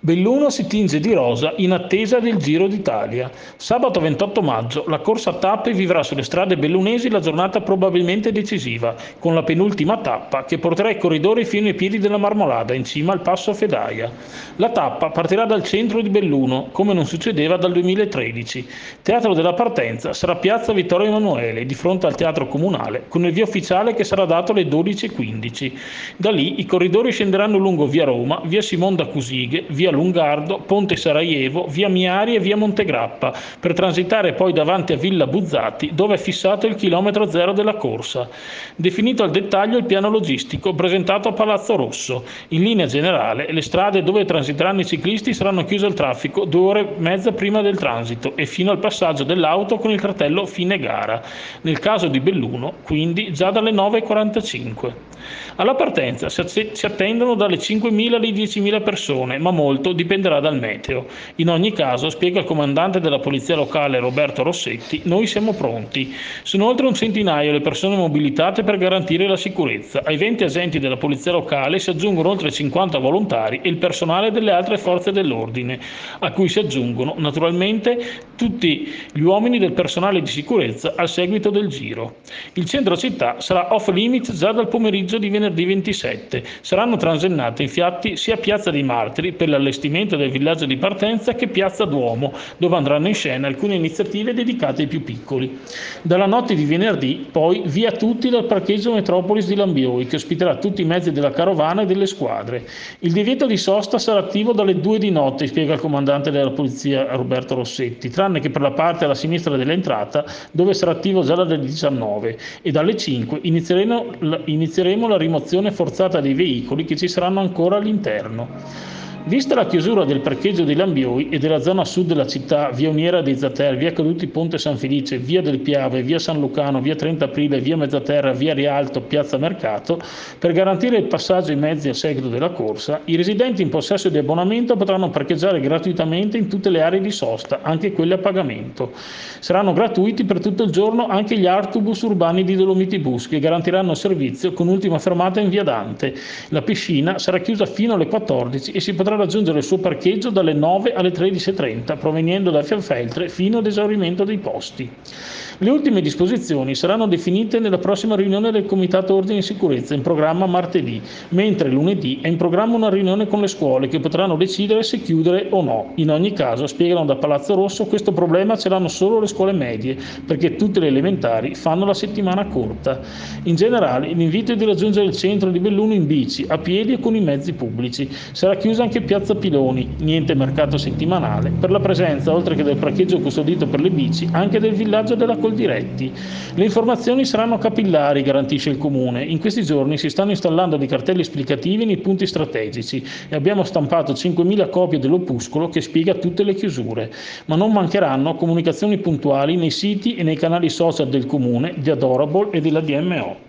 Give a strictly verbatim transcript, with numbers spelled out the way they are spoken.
Belluno si tinge di rosa in attesa del Giro d'Italia. Sabato ventotto maggio la corsa a tappe vivrà sulle strade bellunesi la giornata probabilmente decisiva, con la penultima tappa che porterà i corridori fino ai piedi della Marmolada, in cima al passo Fedaia. La tappa partirà dal centro di Belluno, come non succedeva dal duemilatredici. Teatro della partenza sarà Piazza Vittorio Emanuele, di fronte al Teatro Comunale, con il via ufficiale che sarà dato alle dodici e quindici. Da lì i corridori scenderanno lungo via Roma, via Simon da Cusighe, via Lungardo, Ponte Sarajevo, via Miari e via Montegrappa, per transitare poi davanti a Villa Buzzati, dove è fissato il chilometro zero della corsa. Definito al dettaglio il piano logistico presentato a Palazzo Rosso. In linea generale, le strade dove transiteranno i ciclisti saranno chiuse al traffico due ore e mezza prima del transito e fino al passaggio dell'auto con il cartello fine gara. Nel caso di Belluno, quindi, già dalle nove e quarantacinque. Alla partenza si attendono dalle cinquemila alle diecimila persone, ma molto dipenderà dal meteo. In ogni caso, spiega il comandante della polizia locale Roberto Rossetti, noi siamo pronti. Sono oltre un centinaio le persone mobilitate per garantire la sicurezza. Ai venti agenti della polizia locale si aggiungono oltre cinquanta volontari e il personale delle altre forze dell'ordine, a cui si aggiungono naturalmente tutti gli uomini del personale di sicurezza al seguito del giro. Il centro città sarà off limit già dal pomeriggio di venerdì ventisette. Saranno transennate infatti sia Piazza dei Martiri per l'allestimento del villaggio di partenza che Piazza Duomo, dove andranno in scena alcune iniziative dedicate ai più piccoli. Dalla notte di venerdì poi via tutti dal parcheggio Metropolis di Lambioi, che ospiterà tutti i mezzi della carovana e delle squadre. Il divieto di sosta sarà attivo dalle due di notte, spiega il comandante della polizia Roberto Rossetti, tranne che per la parte alla sinistra dell'entrata, dove sarà attivo già dalle diciannove, e dalle cinque inizieremo, inizieremo la rimozione forzata dei veicoli che ci saranno ancora all'interno. Vista la chiusura del parcheggio di Lambioi e della zona sud della città, via Uniera dei Zater, via Caduti Ponte San Felice, via del Piave, via San Lucano, via trenta aprile, via Mezzaterra, via Rialto, piazza Mercato, per garantire il passaggio ai mezzi a seguito della corsa, i residenti in possesso di abbonamento potranno parcheggiare gratuitamente in tutte le aree di sosta, anche quelle a pagamento. Saranno gratuiti per tutto il giorno anche gli autobus urbani di Dolomiti Bus, che garantiranno servizio con ultima fermata in via Dante. La piscina sarà chiusa fino alle quattordici e si potrà raggiungere il suo parcheggio dalle nove alle tredici e trenta, provenendo da Fianfeltre fino ad esaurimento dei posti. Le ultime disposizioni saranno definite nella prossima riunione del Comitato Ordine e Sicurezza, in programma martedì, mentre lunedì è in programma una riunione con le scuole che potranno decidere se chiudere o no. In ogni caso, spiegano da Palazzo Rosso, questo problema ce l'hanno solo le scuole medie, perché tutte le elementari fanno la settimana corta. In generale, l'invito è di raggiungere il centro di Belluno in bici, a piedi e con i mezzi pubblici. Sarà chiusa anche Piazza Piloni, niente mercato settimanale, per la presenza, oltre che del parcheggio custodito per le bici, anche del villaggio della Coldiretti. Le informazioni saranno capillari, garantisce il Comune. In questi giorni si stanno installando dei cartelli esplicativi nei punti strategici e abbiamo stampato cinquemila copie dell'opuscolo che spiega tutte le chiusure. Ma non mancheranno comunicazioni puntuali nei siti e nei canali social del Comune, di Adorable e della D M O.